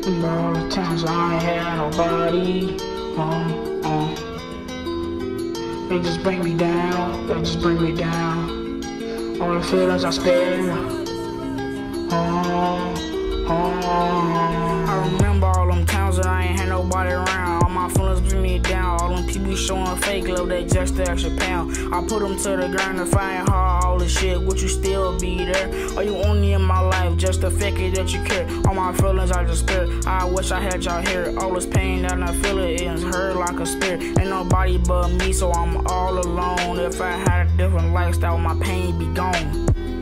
All the times I ain't had nobody. They just bring me down. They just bring me down. All the feelings I spare. I remember all them times that I ain't had nobody around. All my feelings bring me down. All them people showing fake love, they just the extra pound. I put them to the ground and find hard all this shit. Would you still be there? Are you only in my life just to fake it that you care? All my feelings I just spirit. I wish I had y'all here. All this pain that I feel it is hurt like a spirit. Ain't nobody but me, so I'm all alone. If I had a different lifestyle, my pain be gone.